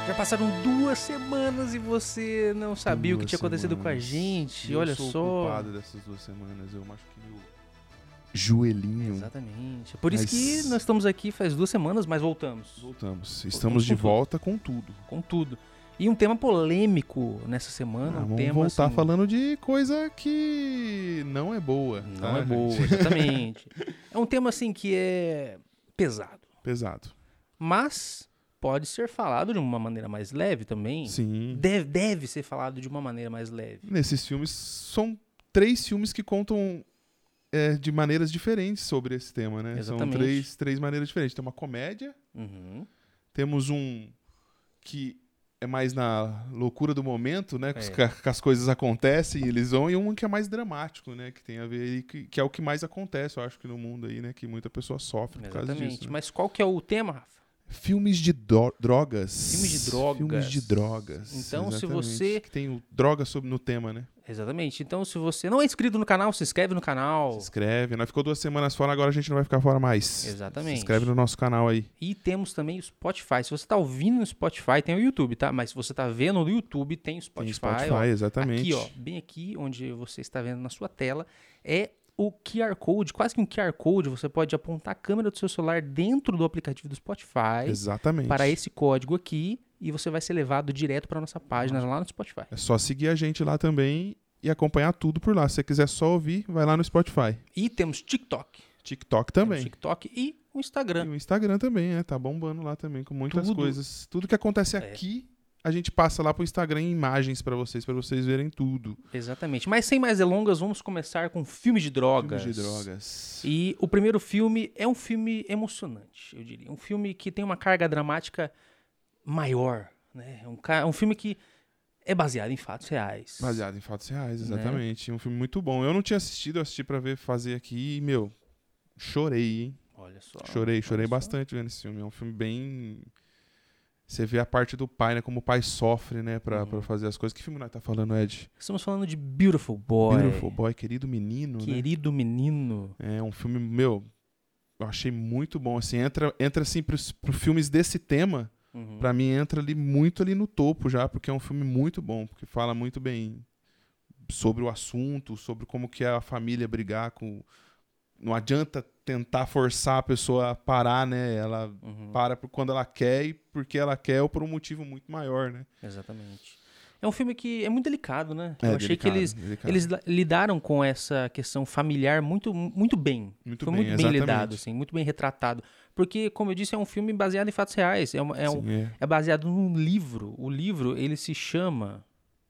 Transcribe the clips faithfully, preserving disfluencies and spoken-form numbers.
Já passaram duas semanas e você não sabia duas o que tinha acontecido semanas. com a gente. Eu Olha sou só. o culpado dessas duas semanas. Eu machuquei meu joelhinho. Exatamente. Por isso Mas- que nós estamos aqui faz duas semanas, mas voltamos. Voltamos. Estamos de com tudo. volta com tudo. Com tudo. E um tema polêmico nessa semana. Ah, um vamos tema, voltar assim, falando de coisa que não é boa. Não tá, é boa, gente? exatamente. É um tema assim que é pesado. Pesado. Mas pode ser falado de uma maneira mais leve também. Sim. Deve, deve ser falado de uma maneira mais leve. Nesses filmes, são três filmes que contam é, de maneiras diferentes sobre esse tema, né? Exatamente. São três, três maneiras diferentes. Tem uma comédia, Uhum. temos um que é mais na loucura do momento, né? Que, É. os ca- que as coisas acontecem e eles vão, e um que é mais dramático, né? Que tem a ver aí, que, que é o que mais acontece, eu acho que no mundo aí, né? Que muita pessoa sofre por causa Exatamente. disso. Né? Mas qual que é o tema, Rafa? Filmes de do- drogas. Filmes de drogas. Filmes de drogas. Então, se exatamente. você- Que tem o droga sobre, no tema, né? Exatamente. Então, se você não é inscrito no canal, se inscreve no canal. Se inscreve. Nós ficou duas semanas fora, agora a gente não vai ficar fora mais. Exatamente. Se inscreve no nosso canal aí. E temos também o Spotify. Se você está ouvindo no Spotify, tem o YouTube, tá? Mas se você está vendo no YouTube, tem o Spotify. Tem Spotify, ó. exatamente. Aqui, ó, bem aqui, onde você está vendo na sua tela, é o Q R Code, quase que um Q R Code. Você pode apontar a câmera do seu celular dentro do aplicativo do Spotify Exatamente. para esse código aqui e você vai ser levado direto para nossa página lá no Spotify. É só seguir a gente lá também e acompanhar tudo por lá. Se você quiser só ouvir, vai lá no Spotify. E temos TikTok. TikTok Temos também. TikTok e o E Instagram. o Instagram também, né? Tá bombando lá também, com muitas Tudo. coisas. Tudo que acontece É. aqui, a gente passa lá pro Instagram em imagens pra vocês, pra vocês verem tudo. Exatamente. Mas sem mais delongas, vamos começar com filmes de drogas. Filmes de drogas. E o primeiro filme é um filme emocionante, eu diria. Um filme que tem uma carga dramática maior, né? É um, ca- um filme que é baseado em fatos reais. Baseado em fatos reais, Né? exatamente. Um filme muito bom. Eu não tinha assistido, eu assisti pra ver fazer aqui e, meu, chorei, hein? Olha só. Chorei, olha chorei só. bastante vendo esse filme. É um filme bem... Você vê a parte do pai, né? Como o pai sofre, né? Pra, Uhum. pra fazer as coisas. Que filme nós tá falando, Ed? Estamos falando de Beautiful Boy. Beautiful Boy, Querido Menino, né? Querido menino. É um filme, meu, eu achei muito bom. Assim, entra, entra assim, pros, pros filmes desse tema, Uhum. pra mim entra ali muito ali no topo já, porque é um filme muito bom, porque fala muito bem sobre o assunto, sobre como que é a família brigar com... Não adianta tentar forçar a pessoa a parar, né? Ela Uhum. para por quando ela quer e porque ela quer ou por um motivo muito maior, né? Exatamente. É um filme que é muito delicado, né? É eu achei que delicado, eles, delicado. eles la- lidaram com essa questão familiar muito, muito bem. Muito Foi bem, muito bem exatamente. lidado, assim, muito bem retratado. Porque, como eu disse, é um filme baseado em fatos reais. É, uma- é um, Sim, é. é baseado num livro. O livro, ele se chama...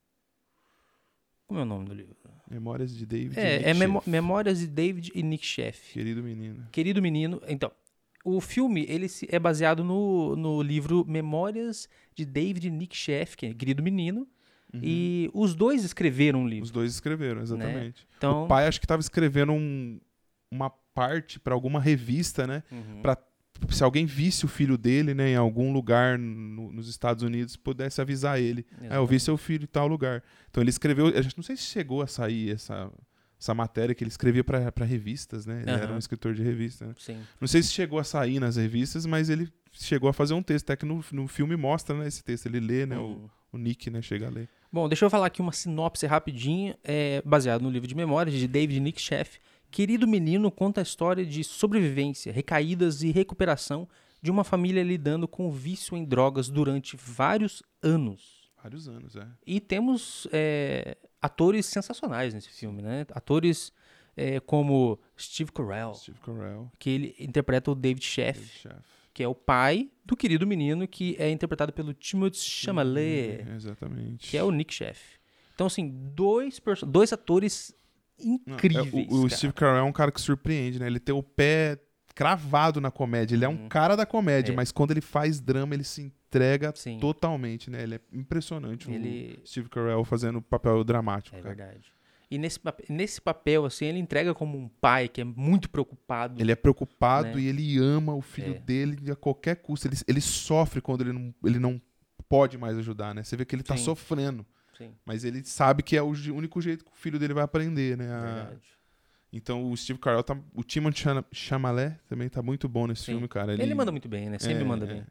Como é o nome do livro? Memórias de David É, Nick é Memo- Sheff. Memórias de David e Nick Sheff. Querido Menino. Querido menino. Então, o filme ele se- é baseado no, no livro Memórias de David e Nick Sheff, que é Querido Menino. Uhum. E os dois escreveram um livro. Os dois escreveram, exatamente. Então, O pai acho que estava escrevendo um- uma parte para alguma revista, né? Uhum. Pra, se alguém visse o filho dele, né, em algum lugar no- nos Estados Unidos, pudesse avisar ele. Ah, eu vi seu filho em tal lugar. Então ele escreveu, eu não sei se chegou a sair essa, essa matéria que ele escrevia para revistas, né? Ele era Aham. um escritor de revista, né? Sim. Não sei se chegou a sair nas revistas, mas ele chegou a fazer um texto, até que no, no filme mostra, né, esse texto. Ele lê, né, Uhum. o, o Nick, né, chega a ler. Bom, deixa eu falar aqui uma sinopse rapidinho, é, baseado no livro de memórias de David e Nick Sheff. Querido Menino conta a história de sobrevivência, recaídas e recuperação de uma família lidando com o vício em drogas durante vários anos. Vários anos, é. E temos é, atores sensacionais nesse filme, né? Atores é, como Steve Carell, Steve Carell, que ele interpreta o David Sheff, David Sheff. que é o pai do querido menino, que é interpretado pelo Timothée Chalamet, É, exatamente. que é o Nick Sheff. Então, assim, dois, perso- dois atores Não, incríveis. é, o o cara. Steve Carell é um cara que surpreende, né? Ele tem o pé cravado na comédia. Ele é um Uhum. cara da comédia, É. mas quando ele faz drama, ele se entrega Sim. totalmente, né? Ele é impressionante, Ele- o Steve Carell fazendo papel dramático, É cara. verdade. E nesse, pape- nesse papel, assim, ele entrega como um pai que é muito preocupado. Ele é preocupado Né? e ele ama o filho É. dele a qualquer custo. Ele, ele sofre quando ele não, ele não pode mais ajudar, né? Você vê que ele tá Sim. sofrendo, Sim, mas ele sabe que é o je- único jeito que o filho dele vai aprender, né? A- verdade. Então o Steve Carell tá. O Timothée Chalamet também tá muito bom nesse Sim. filme, cara. Ele, manda muito bem, né? Sempre é, manda é. bem.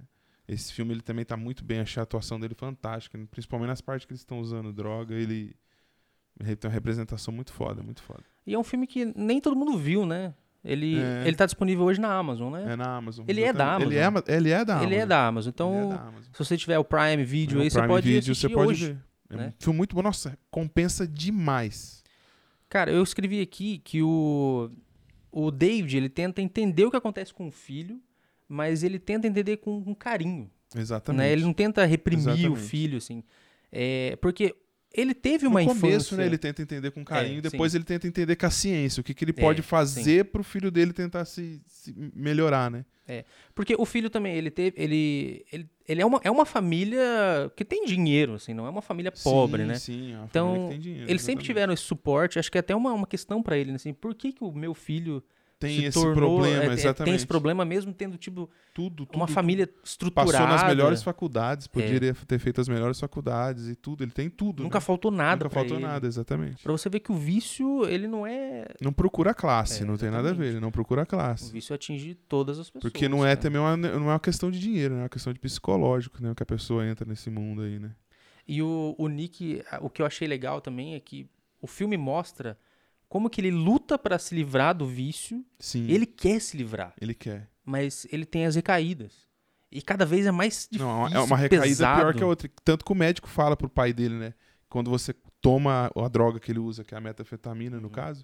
Esse filme ele também tá muito bem, achei a atuação dele fantástica, principalmente nas partes que eles estão usando droga, ele, ele tem uma representação muito foda, muito foda. E é um filme que nem todo mundo viu, né? Ele, É. ele tá disponível hoje na Amazon, né? É na Amazon. Ele é da Ele é, Amazon. ele é da Amazon. Ele é da Amazon. Então, Ele é da Amazon. se você tiver o Prime Video É, aí, o você Prime pode Video, assistir você pode hoje. ver. É né? um filme muito bom. Nossa, compensa demais. Cara, eu escrevi aqui que o, o David, ele tenta entender o que acontece com o filho, mas ele tenta entender com, com carinho. Exatamente. Né? Ele não tenta reprimir Exatamente. o filho, assim. É, porque ele teve uma no infância... começo, né, ele tenta entender com carinho, É, depois sim. ele tenta entender com a ciência, o que, que ele É, pode fazer sim. pro filho dele tentar se, se melhorar, né? Porque o filho também, ele teve... Ele, ele, ele é, uma, é uma família que tem dinheiro, assim, não é uma família pobre, sim, né? Sim, é uma Então, família que tem dinheiro, eles sempre exatamente. tiveram esse suporte, acho que é até uma, uma questão pra ele, né, assim, por que, que o meu filho Tem se esse tornou, problema, é, é, exatamente. tem esse problema mesmo tendo, tipo, Tudo, tudo. uma família tudo. estruturada. Passou nas melhores faculdades, É. poderia ter feito as melhores faculdades e tudo. Ele tem tudo. Nunca né? faltou nada Nunca pra faltou ele. nada, exatamente. Pra você ver que o vício, ele não é... Não procura classe, É, não tem nada a ver. exatamente. Ele não procura O classe. vício atinge todas as pessoas. Porque não é cara. também uma, não é uma questão de dinheiro, né? É uma questão de psicológico, né? Que a pessoa entra nesse mundo aí, né? E o, o Nick, a- o que eu achei legal também é que o filme mostra como que ele luta pra se livrar do vício. Sim. Ele quer se livrar, Ele quer. mas ele tem as recaídas. E cada vez é mais difícil, Não, é uma recaída pesado. pior que a outra. Tanto que o médico fala pro pai dele, né? Quando você toma a droga que ele usa, que é a metanfetamina, no Uhum. caso,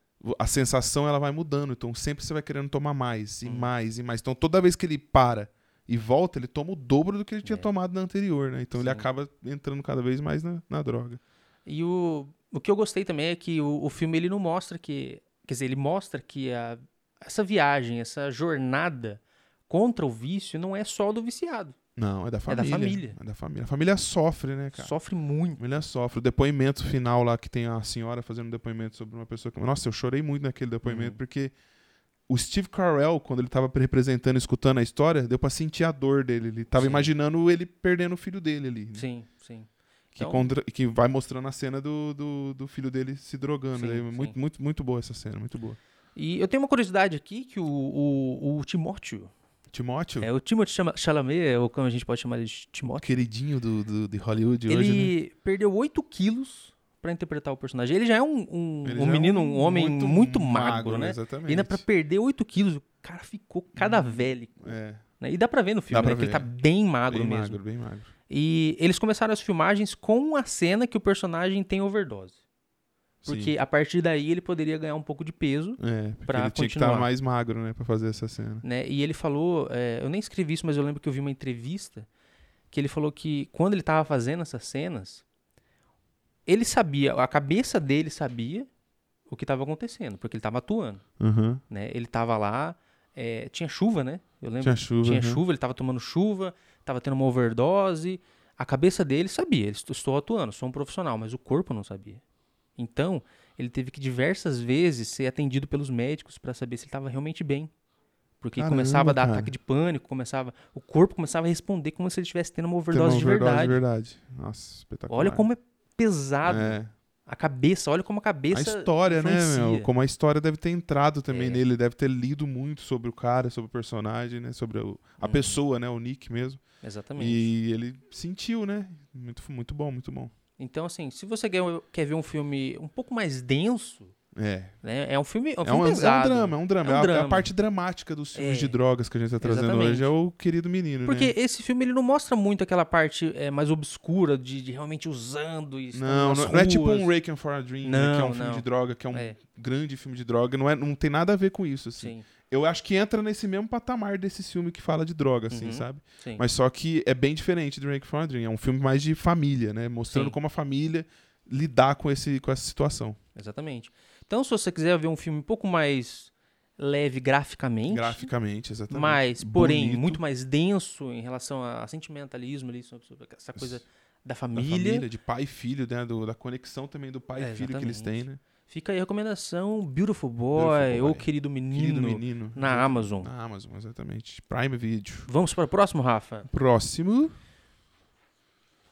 a sensação ela vai mudando. Então sempre você vai querendo tomar mais, e Uhum. mais, e mais. Então toda vez que ele para e volta, ele toma o dobro do que ele tinha É. tomado na anterior, né? Então ele Sim. acaba entrando cada vez mais na, na droga. E o, o que eu gostei também é que o, o filme ele não mostra que... Quer dizer, ele mostra que a, essa viagem, essa jornada contra o vício não é só do viciado. Não, é da da família. família. É da família. A família sofre, né, cara? Sofre A muito. família sofre. O depoimento final lá, que tem a senhora fazendo um depoimento sobre uma pessoa que... Nossa, eu chorei muito naquele depoimento, Uhum. porque o Steve Carell, quando ele tava representando, escutando a história, deu pra sentir a dor dele. Ele tava Sim. imaginando ele perdendo o filho dele ali. né? Sim, sim. Que, Então- contra- que vai mostrando a cena do, do, do filho dele se drogando. Sim, Daí, sim. muito, muito, muito boa essa cena, muito boa. E eu tenho uma curiosidade aqui que o, o, o Timóteo, Timóteo, é o Timothée Chama- Chalamet, ou como a gente pode chamar ele de Timóteo, queridinho do, do, de Hollywood ele hoje, né? perdeu oito quilos pra interpretar o personagem. Ele já é um, um, Ele um já é menino, um homem muito, magro, né? Exatamente. E ainda pra perder oito quilos, o cara ficou cadavélico. É, Né? E dá pra ver no filme, Dá né? pra Que ele ver. tá bem magro bem mesmo. magro, bem magro. E eles começaram as filmagens com a cena que o personagem tem overdose. Porque Sim. a partir daí ele poderia ganhar um pouco de peso, É, porque pra ele tinha que continuar. estar mais magro, né, pra fazer essa cena. né? E ele falou, é, eu nem escrevi isso, mas eu lembro que eu vi uma entrevista que ele falou que quando ele tava fazendo essas cenas, ele sabia, a cabeça dele sabia o que estava acontecendo, porque ele tava atuando, Uhum. né? Ele tava lá, é, tinha chuva, né? Eu lembro. Tinha chuva. Tinha uhum. chuva, ele tava tomando chuva, tava tendo uma overdose. A cabeça dele sabia, ele, estou atuando, sou um profissional, mas o corpo não sabia. Então, ele teve que diversas vezes ser atendido pelos médicos para saber se ele estava realmente bem. Porque Caramba, começava a dar cara. ataque de pânico, começava, o corpo começava a responder como se ele estivesse tendo uma Teve uma overdose de verdade. de verdade. Nossa, espetacular. Olha como é pesado É. a cabeça, olha como a A cabeça história, né, influencia. meu? Como a história deve ter entrado também É. nele. Ele deve ter lido muito sobre o cara, sobre o personagem, né? Sobre o- a Uhum. pessoa, né? O Nick mesmo. Exatamente. E ele sentiu, né? Muito, muito bom, muito bom. Então, assim, se você quer, quer ver um filme um pouco mais denso, É. né? É um filme, é um É filme um, é um pesado. drama, é um drama. É um É, a, é a drama. parte dramática dos filmes É. de drogas que a gente tá trazendo Exatamente. hoje. É o querido menino, Porque né? esse filme ele não mostra muito aquela parte é, mais obscura de, de realmente usando e estando Não, nas não, não é tipo ruas. um Requiem for a Dream, né, que é Não, um filme não. de droga, que é um É. grande filme de droga. Não, é, não tem nada a ver com isso, assim. Sim, Eu acho que entra nesse mesmo patamar desse filme que fala de droga, assim, Uhum. sabe? sim. Mas só que é bem diferente do Requiem for a Dream. É um filme mais de família, né? Mostrando Sim. como a família lidar com, esse, com essa situação. Exatamente. Então, se você quiser ver um filme um pouco mais leve graficamente, Graficamente, exatamente. mas, porém, Bonito. muito mais denso em relação a sentimentalismo ali, sobre sobre essa coisa da Da família, família, de pai e filho, né? Do, da conexão também do pai É, e filho que eles têm, exatamente. né? fica aí a recomendação Beautiful Boy, Beautiful Boy. ou Querido Menino, Querido menino. na Exatamente. Amazon. Na Amazon, exatamente. Prime Video. Vamos para o próximo, Rafa? Próximo.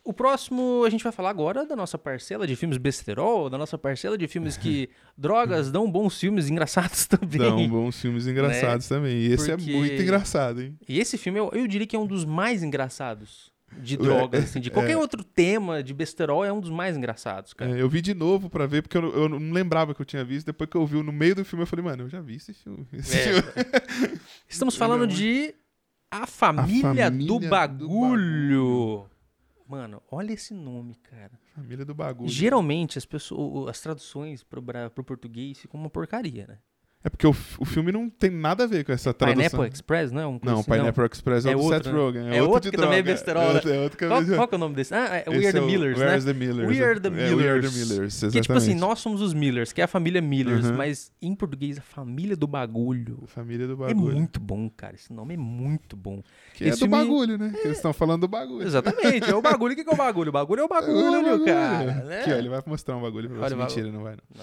O próximo, a gente vai falar agora da nossa parcela de filmes besterol, da nossa parcela de filmes que drogas dão bons filmes engraçados também. Dão bons filmes engraçados né? também. E esse Porque... é muito engraçado, hein? E esse filme, eu, eu diria que é um dos mais engraçados de drogas, assim. De qualquer é. outro tema de besterol, é um dos mais engraçados, cara. É, eu vi de novo pra ver, porque eu, eu não lembrava que eu tinha visto. Depois que eu vi no meio do filme, eu falei, mano, eu já vi esse filme. Esse é. filme. Estamos falando de A Família, A Família do, Bagulho. do Bagulho. Mano, olha esse nome, cara. Família do Bagulho. Geralmente, as, pessoas, as traduções pro, pro português ficam uma porcaria, né? É porque o, o filme não tem nada a ver com essa tradução. Pineapple Express, não é um Não, assim, Pineapple não. Express é, é o do outro, Seth né? Rogen. É, é outro, outro de que também é droga. besterol, é, né? é outro que qual, é qual que é o nome desse? Ah, é We Esse Are the é o, Millers, We né? Are the Millers. We Are the Millers. É, We Are the Millers, exatamente. Que tipo assim, nós somos os Millers, que é a família Millers, Uhum. mas em português, a família do bagulho. A família do bagulho. É muito bom, cara. Esse nome é muito bom. Que Esse é do filme... bagulho, né? É... Que eles estão falando do bagulho. Exatamente, é o bagulho. O que é o bagulho? O bagulho é o bagulho, é o bagulho cara. Né? Aqui, ó, ele vai mostrar um bagulho pra você. Olha, Mentira, não vai não.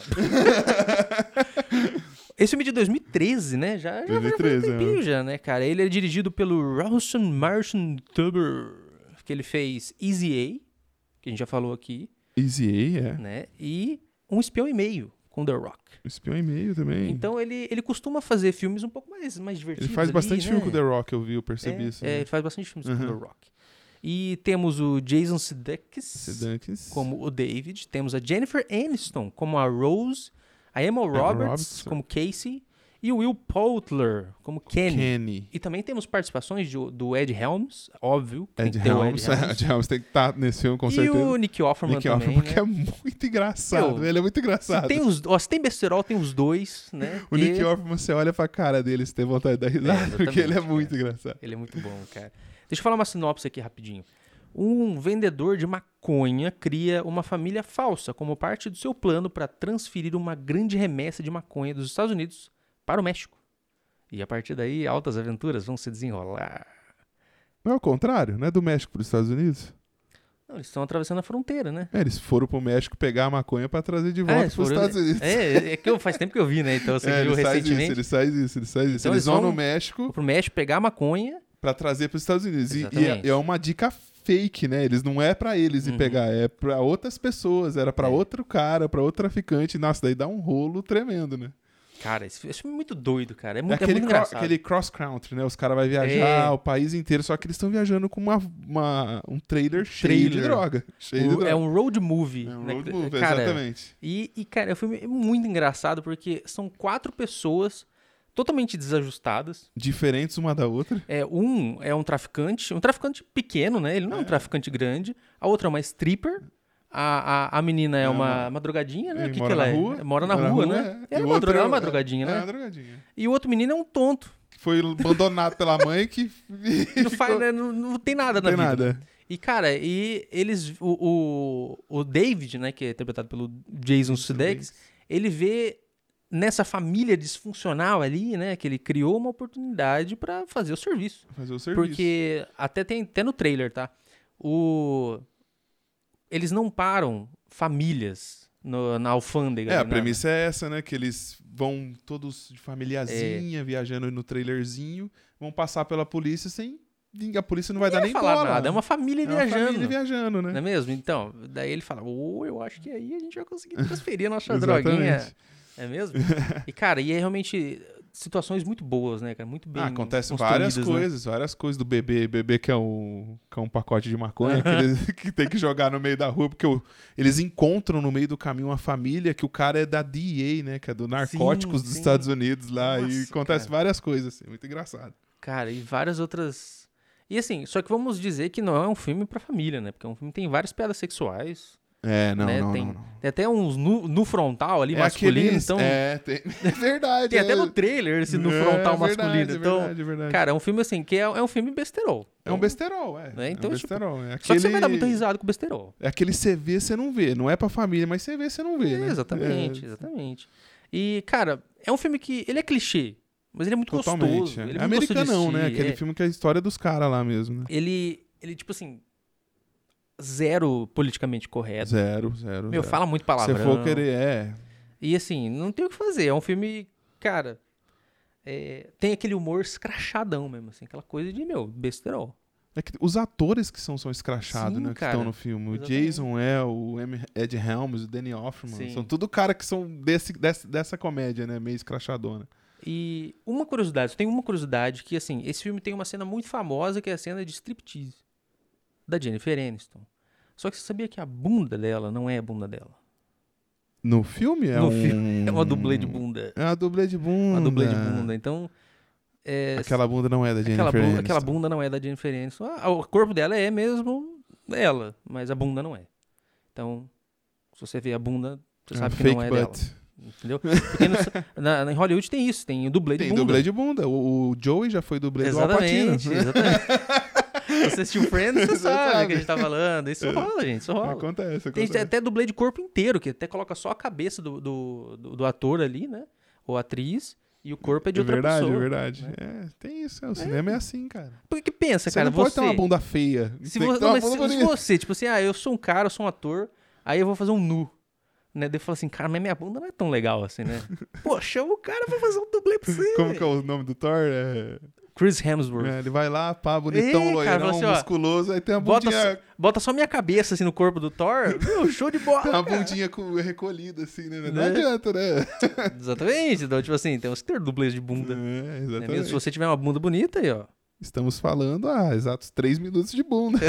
não. Esse filme de dois mil e treze, né? Já, dois mil e treze, já faz um tempinho, é. já, né, cara? Ele é dirigido pelo Rawson Marshall Tuber, que ele fez Easy A, que a gente já falou aqui. Easy A, é. Né? E Um Espião e Meio, com The Rock. Um Espião e Meio também. Então ele, ele costuma fazer filmes um pouco mais, mais divertidos. Ele faz ali, bastante né? filme com The Rock, eu vi, eu percebi é, isso. É, né? ele faz bastante filmes uhum. com The Rock. E temos o Jason Sudeikis, Sudeikis como o David. Temos a Jennifer Aniston como a Rose. A Emma Roberts, Roberts como Casey. E o Will Poulter como Kenny. Kenny. E também temos participações de, do Ed Helms, óbvio. Ed Helms, Ed Helms. Ed Helms tem que estar nesse filme, com e certeza. E o Nick Offerman Nick também, Offerman, né? porque é muito engraçado. Eu, ele é muito engraçado. Se tem, os, ó, se tem besterol, tem os dois, né? O Nick Offerman, você olha pra cara dele, você tem vontade de dar risada, é, porque ele é muito cara. engraçado. Ele é muito bom, cara. Deixa eu falar uma sinopse aqui rapidinho. Um vendedor de maconha cria uma família falsa como parte do seu plano para transferir uma grande remessa de maconha dos Estados Unidos para o México. E a partir daí, altas aventuras vão se desenrolar. Não é o contrário? Não é do México para os Estados Unidos? Não, eles estão atravessando a fronteira, né? É, eles foram pro México pegar a maconha para trazer de volta ah, para os Estados Unidos. É, é que eu, faz tempo que eu vi, né? Então você é, viu ele recentemente. Faz isso, ele faz isso, ele faz isso. Então, eles, eles vão no México. Pro México pegar a maconha. Para trazer para os Estados Unidos. E, e é, é uma dica fake, né? Eles não é para eles ir uhum. pegar, é para outras pessoas. Era para é. outro cara, para outro traficante. Nossa, daí dá um rolo tremendo, né? Cara, esse filme é muito doido, cara. É muito, é aquele, é muito cro- engraçado. aquele cross-country, né? Os caras vão viajar é. o país inteiro, só que eles estão viajando com uma, uma, um trailer cheio trailer. de droga. Cheio o, de droga. É um road movie. É um né? road movie, cara, exatamente. E, e, cara, o filme é muito engraçado porque são quatro pessoas totalmente desajustadas. Diferentes uma da outra. É, um é um traficante, um traficante pequeno, né? Ele não é, é um traficante grande. A outra é uma stripper. A, a, a menina é, é uma, uma... uma drogadinha, né? O que, mora que ela na é? Rua, Mora na rua, rua né? É. Ela é uma, dro... é uma drogadinha, é, né? É uma drogadinha. E o outro menino é um tonto. Foi abandonado pela mãe que... não, faz, né? não, não tem nada não na tem vida. Nada. E, cara, e eles... O, o, o David, né? Que é interpretado pelo Jason Sudeikis, ele vê nessa família disfuncional ali, né? Que ele criou uma oportunidade pra fazer o serviço. Fazer o serviço. Porque até tem até no trailer, tá? O... Eles não param famílias no, na alfândega. É, a né? premissa é essa, né? Que eles vão todos de famíliazinha, é. viajando no trailerzinho, vão passar pela polícia sem... A polícia não vai Ninguém dar nem vai falar bola. nada, é uma família é viajando. É uma família viajando, né? Não é mesmo? Então, daí ele fala, ô, oh, eu acho que aí a gente vai conseguir transferir a nossa droguinha. É mesmo? E, cara, e é realmente... situações muito boas, né, cara? Muito bem. Ah, acontecem várias coisas, né? várias coisas do bebê. Bebê que é um, que é um pacote de maconha que, eles, que tem que jogar no meio da rua, porque o, eles encontram no meio do caminho uma família que o cara é da D E A, né? Que é do Narcóticos sim, dos sim. Estados Unidos lá. Nossa, e acontece cara. várias coisas, assim. Muito engraçado. Cara, e várias outras... E assim, só que vamos dizer que não é um filme pra família, né? Porque é um filme que tem várias piadas sexuais. É, não, né? não, tem, não, não. Tem até uns no, no frontal ali, é masculino, aqueles, então... É, tem, é verdade. Tem é. até no trailer esse no é, frontal é verdade, masculino. É então, verdade, é verdade. cara, é um filme assim, que é, é um filme besterol. É um besterol, é. Né? Então, é um besterol. Tipo, é aquele... Só que você vai dar muito risado com o besterol. É aquele você vê, você não vê. Não é pra família, mas você vê, você não vê, é, né? Exatamente, é. exatamente. E, cara, é um filme que... Ele é clichê, mas ele é muito Totalmente, gostoso. É, ele é americanão, né? Aquele é... filme que é a história dos caras lá mesmo, né? Ele, ele, tipo assim... Zero politicamente correto. Zero, zero. Meu, zero. fala muito palavrão. Se for querer, é. E assim, não tem o que fazer. É um filme, cara, é, tem aquele humor escrachadão mesmo, assim, aquela coisa de, meu, besterol. É que os atores que são, são escrachados, Sim, né? Que cara. estão no filme. O Exatamente. Jason é, o M- Ed Helms, o Danny Elfman. Sim. São tudo cara que são desse, desse, dessa comédia, né? Meio escrachadona. E uma curiosidade, tem uma curiosidade que, assim, esse filme tem uma cena muito famosa que é a cena de striptease da Jennifer Aniston. Só que você sabia que a bunda dela não é a bunda dela? No filme é No um... filme é uma dublê de bunda. É uma dublê de bunda. Uma dublê de bunda. Então, é, Aquela bunda não é da Jennifer aquela, bunda, Aniston. aquela bunda não é da Jennifer Aniston. Ah, o corpo dela é mesmo ela, mas a bunda não é. Então, se você vê a bunda, você É um sabe que fake não é butt. dela. Entendeu? Porque no, na, na- em Hollywood tem isso, tem o dublê de Tem bunda. dublê de bunda. O, o Joey já foi dublê do Al Pacino. Exatamente, exatamente. Você assistiu Friends, você Você sabe o sabe. que a gente tá falando. Isso rola, gente, isso rola. Acontece, Tem acontece. até dublê de corpo inteiro, que até coloca só a cabeça do, do, do, do ator ali, né? Ou atriz, e o corpo é de É outra verdade, pessoa. é verdade. né? É, tem isso. É, o cinema é assim, cara. Por que pensa, Você cara? não pode você, ter uma bunda feia. se tem você, que ter não, uma mas bunda se, se bonita. você, tipo assim, ah, eu sou um cara, eu sou um ator, aí eu vou fazer um nu. Né? Daí eu falo assim, cara, mas minha bunda não é tão legal assim, né? Pô, chama o cara pra fazer um dublê pra você. Como que é o nome do Thor? É... Chris Hemsworth. É, ele vai lá, pá, bonitão, Ei, cara, loirão, fala assim, ó, musculoso, aí tem a Bota, bundinha, só, bota só minha cabeça assim no corpo do Thor. Meu, show de bola. tem uma cara. bundinha com, recolhida, assim, né? Não Né? adianta, né? Exatamente. Então, tipo assim, temos que ter dublês de bunda. É, Né? exatamente. Mesmo se você tiver uma bunda bonita aí, ó. Estamos falando há exatos três minutos de bunda.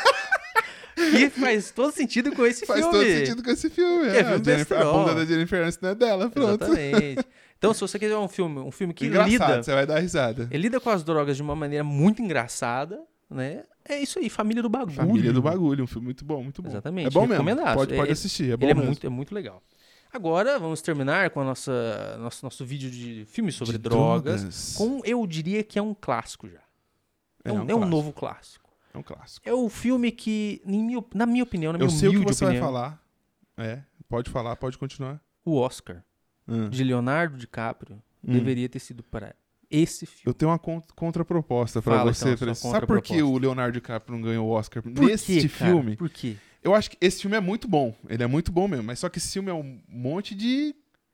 E faz todo sentido com esse Faz filme. todo sentido com esse filme. Que é É, filme a, Jennifer, a besterol. bunda da Jennifer Aniston é dela, pronto. Exatamente. Então, se você quiser um filme, um filme que Engraçado, lida, você vai dar risada. ele lida com as drogas de uma maneira muito engraçada, né? É isso aí, Família do Bagulho. Família do Bagulho, um filme muito bom, muito bom. Exatamente, É bom mesmo, recomendaço. pode, pode É- assistir, é bom Ele é mesmo. muito, é muito legal. Agora, vamos terminar com a nossa nosso, nosso vídeo de filme sobre De drogas, drogas. com, eu diria que é um clássico já. É, É, um, um é um clássico. novo clássico. É um clássico. É o filme que, em minha- na minha opinião, na minha Eu sei o que humilde você opinião, vai falar. É, pode falar, pode continuar. o Oscar Hum. de Leonardo DiCaprio Hum. deveria ter sido para esse filme. Eu tenho uma con- contraproposta pra Fala, você. então, pra- sua Sabe por que contraproposta. o Leonardo DiCaprio não ganhou o Oscar Por neste quê, cara? filme? Por quê? Eu acho que esse filme é muito bom. Ele é muito bom mesmo. Mas só que esse filme é um monte de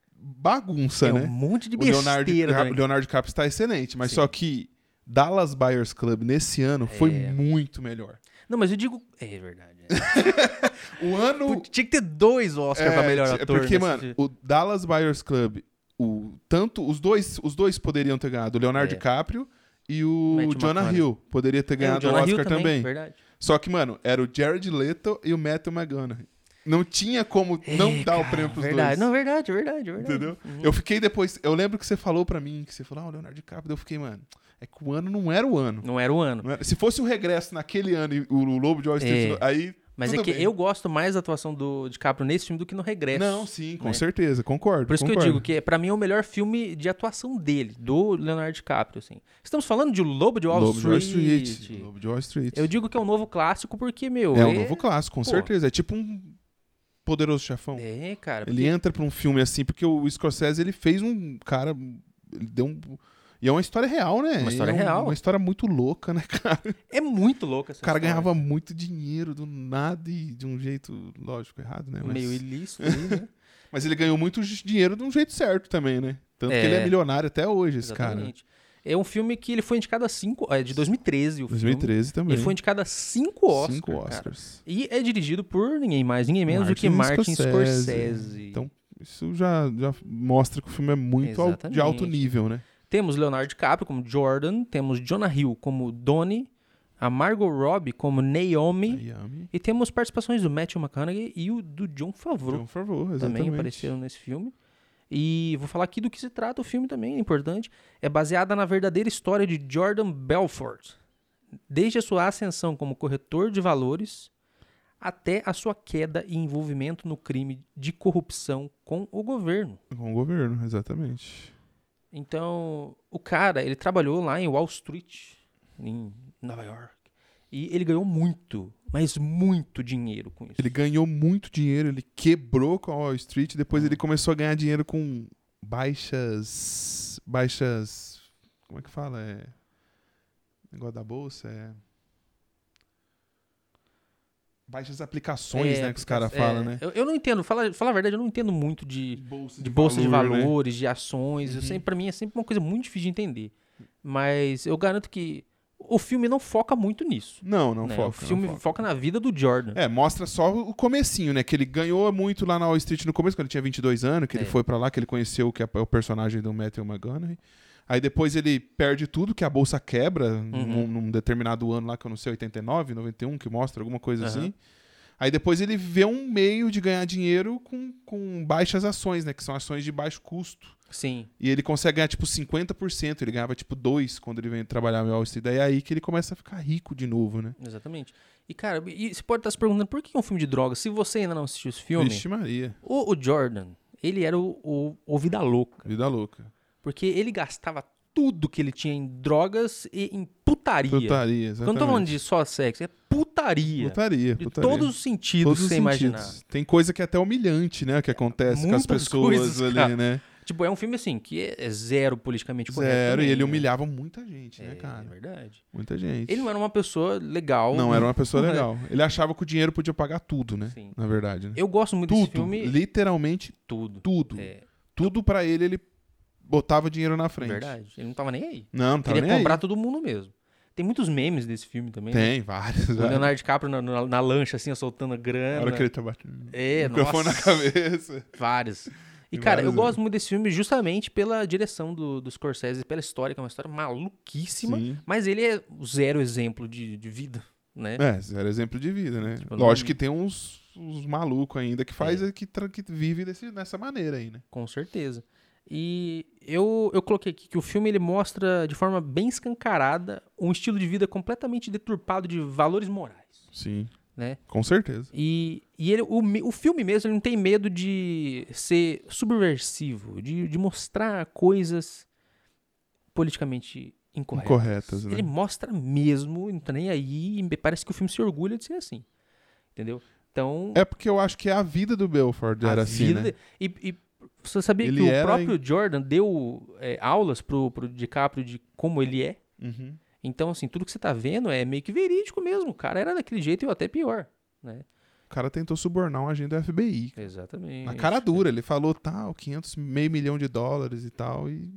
bagunça, É né? um monte de O Leonardo, besteira Di- também. Leonardo DiCaprio está excelente. Mas Sim. só que Dallas Buyers Club nesse ano foi É. muito melhor. Não, mas eu digo... É verdade. É. O ano... Pô, tinha que ter dois Oscars pra melhor é ator. porque, nesse mano, filme. o Dallas Buyers Club, o, tanto os dois, os dois poderiam ter ganhado, o Leonardo É. DiCaprio e o Matthew Jonah McConaughey. Hill poderia ter É, o ganhado o Jonah Oscar Hill também. Verdade. Só que, mano, era o Jared Leto e o Matthew McConaughey. Não tinha como não É, dar o cara, prêmio pros verdade. dois. Não, verdade, verdade, verdade. Entendeu? Uhum. Eu fiquei depois. Eu lembro que você falou pra mim, que você falou, ah, o Leonardo DiCaprio. Daí eu fiquei, mano, é que o ano não era o ano. Não era o ano. Não era- Se fosse o regresso naquele ano e o Lobo de Wall Street, É. aí. Mas tudo é que bem. eu gosto mais da atuação do DiCaprio nesse filme do que no Regresso. Não, sim, com né? certeza, concordo. Por isso que eu concordo. digo que pra mim é o melhor filme de atuação dele, do Leonardo DiCaprio, assim. Estamos falando de Lobo de Wall Lobo de Wall Street. Street. Lobo de Wall Street. Eu digo que é um novo clássico porque, meu... É um novo clássico, com Pô. certeza. É tipo um Poderoso Chefão. É, cara. Ele porque- entra pra um filme assim, porque o Scorsese, ele fez um cara... Ele deu um... E é uma história real, né? Uma história é um- real. Uma história muito louca, né, cara? É muito louco essa O cara história. ganhava muito dinheiro do nada e de um jeito, lógico, errado, né? Mas, Meio ilícito ali, né? mas ele ganhou muito dinheiro de um jeito certo também, né? Tanto É. que ele é milionário até hoje, esse cara. Exatamente. É um filme que ele foi indicado a cinco... É de dois mil e treze o dois mil e filme. treze também. Ele foi indicado a cinco Oscars, Cinco cara. Oscars. E é dirigido por ninguém mais, ninguém menos do que Martin Scorsese. Então, isso já, já mostra que o filme é muito al- de Exatamente. alto nível, né? Temos Leonardo DiCaprio como Jordan, temos Jonah Hill como Donnie, a Margot Robbie como Naomi, Miami. e temos participações do Matthew McConaughey e o do John Favreau. John Favreau, Também exatamente. apareceram nesse filme. E vou falar aqui do que se trata o filme também, é importante. É baseada na verdadeira história de Jordan Belfort. Desde a sua ascensão como corretor de valores até a sua queda e envolvimento no crime de corrupção com o governo. Com o governo, exatamente. Então, o cara, ele trabalhou lá em Wall Street, em Nova York. E ele ganhou muito, mas muito dinheiro com isso. Ele ganhou muito dinheiro, ele quebrou com a Wall Street, depois ele começou a ganhar dinheiro com baixas... Baixas... Como é que fala? É... Negócio da bolsa, é... Baixas aplicações, É, né, que os caras é, falam, né? Eu, eu não entendo, fala, fala a verdade, eu não entendo muito de, bolsa de bolsa de valor, né? valores, de ações. Eu Uhum. sempre, pra mim é sempre uma coisa muito difícil de entender. Mas eu garanto que o filme não foca muito nisso. Não, não né? foca. O filme foca. foca na vida do Jordan. É, mostra só o comecinho, né? Que ele ganhou muito lá na Wall Street no começo, quando ele tinha vinte e dois anos, que é. ele foi pra lá, que ele conheceu o que é o personagem do Matthew McConaughey. Aí depois ele perde tudo, que a bolsa quebra uhum. num, num determinado ano lá, que eu não sei, oitenta e nove, noventa e um, que mostra alguma coisa uhum. assim. Aí depois ele vê um meio de ganhar dinheiro com, com baixas ações, né? Que são ações de baixo custo. Sim. E ele consegue ganhar, tipo, cinquenta por cento. Ele ganhava, tipo, dois por cento quando ele vem trabalhar no Wall Street. Daí é aí que ele começa a ficar rico de novo, né? Exatamente. E, cara, e você pode estar se perguntando por que é um filme de droga? Se você ainda não assistiu esse filme... Vixe Maria. O, o Jordan, ele era o, o, o vida louca. Vida louca. Porque ele gastava tudo que ele tinha em drogas e em putaria. Putaria, exatamente. Quando eu tô falando de só sexo, é putaria. Putaria, de putaria. todos os sentidos todos que você sentidos. imaginar. Tem coisa que é até humilhante, né? Que acontece Muitas com as pessoas coisas, ali, cara. né? Tipo, é um filme assim, que é zero politicamente correto. Zero, também, e ele né? humilhava muita gente, né, É, cara? É verdade. Muita gente. Ele não era uma pessoa legal. Não, era uma pessoa legal. Ele achava que o dinheiro podia pagar tudo, né? Sim. Na verdade. Né? Eu gosto muito tudo, desse filme. Literalmente Tudo. tudo. É. Tudo pra ele, ele botava dinheiro na frente. Verdade. Ele não tava nem aí. Não, não tava Queria nem comprar aí. todo mundo mesmo. Tem muitos memes desse filme também. Né? Tem, vários. O vários. Leonardo DiCaprio na, na, na lancha, assim, soltando a grana. A hora que ele tá batendo É, o microfone nossa. na cabeça. Vários. E, Tem cara, eu vários, gosto muito desse filme justamente pela direção do, do Scorsese, pela história, que é uma história maluquíssima, Sim. mas ele é o zero exemplo de, de vida, né? É, zero exemplo de vida, né? Tipo, Lógico não- que tem uns, uns malucos ainda que faz, É. que, tra- que vive desse, dessa maneira aí, né? Com certeza. E eu, eu coloquei aqui que o filme ele mostra de forma bem escancarada um estilo de vida completamente deturpado de valores morais, Sim, né? com certeza. E, e ele, o, me- o filme mesmo ele não tem medo de ser subversivo, de, de mostrar coisas politicamente incorretas. Incorretas, né? Ele mostra mesmo, não tá nem aí, e me parece que o filme se orgulha de ser assim. Entendeu? Então, É porque eu acho que a vida do Belford a era assim, vida... né? E, e você sabia Ele que o era próprio Jordan deu é, aulas pro, pro DiCaprio de como ele é? Uhum. Então, assim, tudo que você tá vendo é meio que verídico mesmo. O cara era daquele jeito e até pior, né? O cara tentou subornar um agente do F B I. Exatamente. Na cara dura, ele falou tal, quinhentos, meio milhão de dólares e tal, e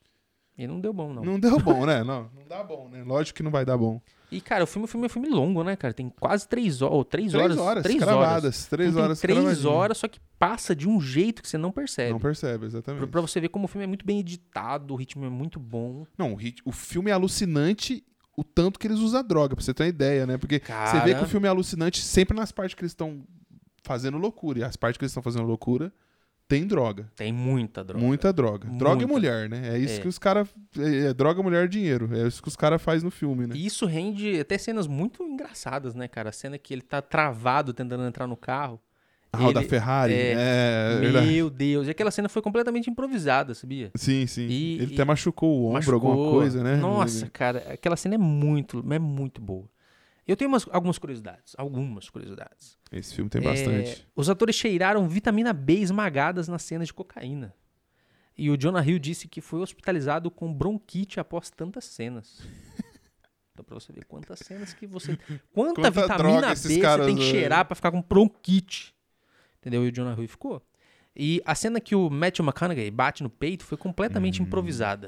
E não deu bom, não. não deu bom, né? Não, não dá bom, né? Lógico que não vai dar bom. E, cara, o filme, o filme é um filme longo, né, cara? Tem quase três horas. Ou três, Três horas. horas, Três cravadas. horas. Três Então, tem horas três cravadinho. horas, só que passa de um jeito que você não percebe. Não percebe, Pra, exatamente. pra você ver como o filme é muito bem editado, o ritmo é muito bom. Não, o, rit- o filme é alucinante o tanto que eles usam droga, pra você ter uma ideia, né? Porque Cara... você vê que o filme é alucinante sempre nas partes que eles estão fazendo loucura. E as partes que eles estão fazendo loucura tem droga. Tem muita droga. Muita droga. Droga e Muita. mulher, né? É isso É. que os caras. É, é droga, mulher, dinheiro. É isso que os caras fazem no filme, né? E isso rende até cenas muito engraçadas, né, cara? A cena que ele tá travado tentando entrar no carro. Ah, o da ele- Ferrari. é, É, é verdade. Meu Deus. E aquela cena foi completamente improvisada, sabia? Sim, sim. E- Ele e- até machucou o ombro, Machucou. alguma coisa, né? Nossa, cara, aquela cena é muito, é muito boa. Eu tenho umas- algumas curiosidades. Algumas curiosidades. Esse filme tem É, bastante. os atores cheiraram vitamina B esmagadas nas cenas de cocaína. E o Jonah Hill disse que foi hospitalizado com bronquite após tantas cenas. Então, pra você ver quantas cenas que você... Quanta, Quanta vitamina droga B esses você caras, tem que né? cheirar pra ficar com bronquite. Entendeu? E o Jonah Hill ficou. E a cena que o Matthew McConaughey bate no peito foi completamente Hum. improvisada.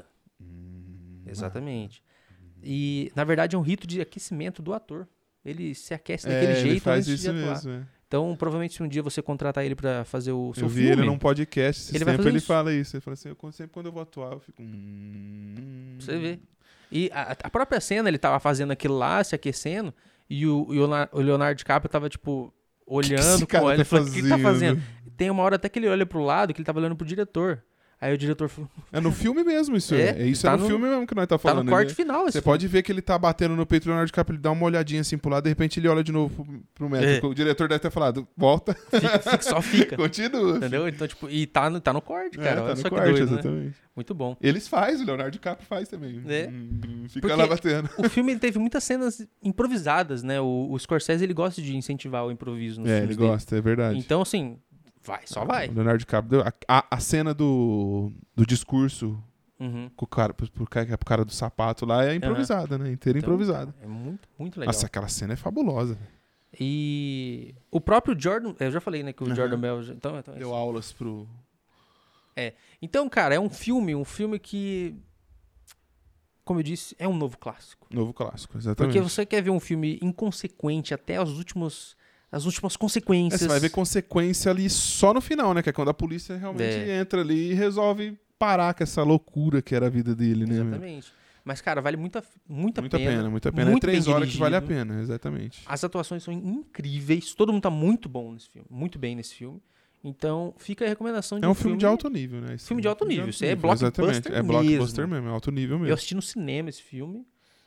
Exatamente. E, na verdade, é um rito de aquecimento do ator. Ele se aquece daquele É, ele jeito faz antes isso de atuar. mesmo. É. Então, provavelmente, se um dia você contratar ele pra fazer o seu Eu vi filme, ele num podcast, esse ele vai tempo fazer ele isso. fala isso. Ele fala assim, eu, sempre quando eu vou atuar, eu fico... hum, você vê. E a, a própria cena, ele tava fazendo aquilo lá, se aquecendo, e o, e o Leonardo- o Leonardo DiCaprio tava, tipo, olhando esse cara com ele. tá Falando, o que ele tá fazendo?" fazendo? Tem uma hora até que ele olha pro lado, que ele tava olhando pro diretor. Aí o diretor falou, É no filme mesmo isso. É, É, isso tá é no, no- filme mesmo que nós tá tá falando. no corte Ele- final esse Você filme. pode ver que ele tá batendo no peito do Leonardo DiCaprio, ele dá uma olhadinha assim pro lado, de repente ele olha de novo pro, pro médico. É. O diretor deve ter falado, volta, Fica- fica- só fica. continua. Entendeu? Então, tipo, e tá no, tá no corte, É, cara. tá Olha no só que corte, doido, né? exatamente. Muito bom. Eles fazem, o Leonardo DiCaprio faz também. É. Hum, fica Porque- lá batendo. O filme ele teve muitas cenas improvisadas, né? O, o Scorsese, ele gosta de incentivar o improviso nos É, filmes ele dele. gosta, é verdade. Então, assim, vai, só vai. O Leonardo DiCaprio, a, a, a cena do, do discurso Uhum. com o cara, pro, pro cara, pro cara do sapato lá é improvisada, né? Inteira Então, improvisada. É muito, muito legal. Nossa, aquela cena é fabulosa. E o próprio Jordan, eu já falei, né, que o Aham. Jordan Bell, então, então, é Deu isso. aulas pro... Então, cara, é um filme, um filme que como eu disse, é um novo clássico. Novo clássico, exatamente. Porque você quer ver um filme inconsequente até os últimos, as últimas consequências. É, você vai ver consequência ali só no final, né? Que é quando a polícia realmente É. entra ali e resolve parar com essa loucura que era a vida dele, né? Exatamente. Mas, cara, vale muita, muita, Muita pena. pena, muita pena. Muito é três bem horas que vale a dirigido. pena, exatamente. As atuações são incríveis. Todo mundo tá muito bom nesse filme. Muito bem nesse filme. Então, fica a recomendação de É um filme de alto nível, né? Esse Filme de alto nível. Isso é Exatamente. blockbuster É blockbuster mesmo, é alto nível Eu mesmo. assisti no cinema esse filme.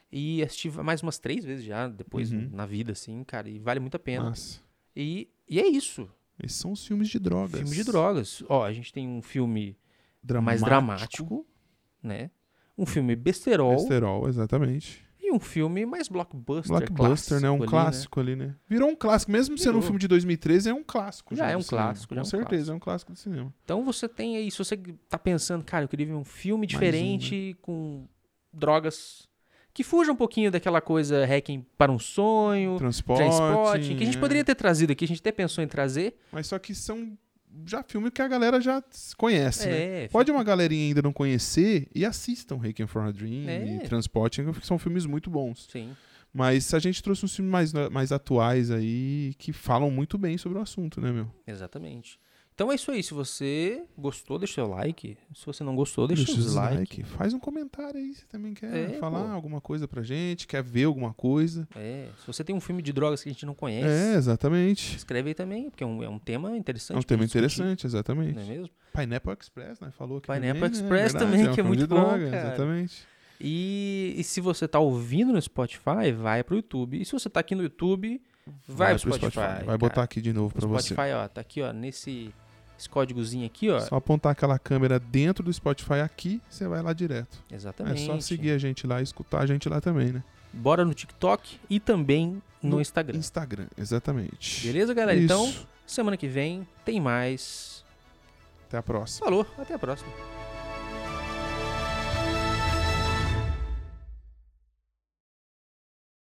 E assisti mais umas três vezes já, depois Uhum. na vida, assim, cara. E vale muito a pena. Nossa. E, e é isso. Esses são os filmes de drogas. Filme de drogas. Ó, a gente tem um filme mais dramático, né? Um filme besterol. Besterol, exatamente. E um filme mais blockbuster. Blockbuster, né? Um ali, clássico ali, né? Virou um clássico. Mesmo sendo um Virou. filme de dois mil e treze, é um clássico. Já é do um cinema. clássico, já Com é um certeza, clássico. é um clássico do cinema. Então você tem aí, se você tá pensando, cara, eu queria ver um filme um, diferente com drogas que fuja um pouquinho daquela coisa Hacking para um sonho, Transporte. Transporte, que a gente é. poderia ter trazido aqui, a gente até pensou em trazer. Mas só que são já filmes que a galera já conhece, né? É, Pode uma galerinha ainda não conhecer e assistam Requiem for a Dream É. e Transporting, que são filmes muito bons. sim. Mas a gente trouxe uns filmes mais, mais atuais aí que falam muito bem sobre o assunto, né, meu? Exatamente. Então é isso aí. Se você gostou, deixa seu like. Se você não gostou, deixa, Deixa o o dislike. dislike. Faz um comentário aí se também quer É, falar pô. alguma coisa pra gente, quer ver alguma coisa. É, se você tem um filme de drogas que a gente não conhece, É, exatamente. escreve aí também, porque é um, é um tema interessante. É um pra tema discutir, interessante, exatamente. Não é mesmo? Pineapple Express, né? Falou aqui Pineapple também, né? Express Verdade, também, um que é filme muito de bom, droga, cara. Exatamente. E, e se você tá ouvindo no Spotify, vai pro YouTube. E se você tá aqui no YouTube, vai, pro Spotify. Vai cara. botar aqui de novo No pra você. Spotify, ó, tá aqui, ó, nesse esse códigozinho aqui, ó. Só apontar aquela câmera dentro do Spotify aqui, você vai lá direto. Exatamente. É só seguir a gente lá e escutar a gente lá também, né? Bora no TikTok e também no, No Instagram. Instagram, exatamente. Beleza, galera? Isso. Então, semana que vem tem mais. Até a próxima. Falou, até a próxima.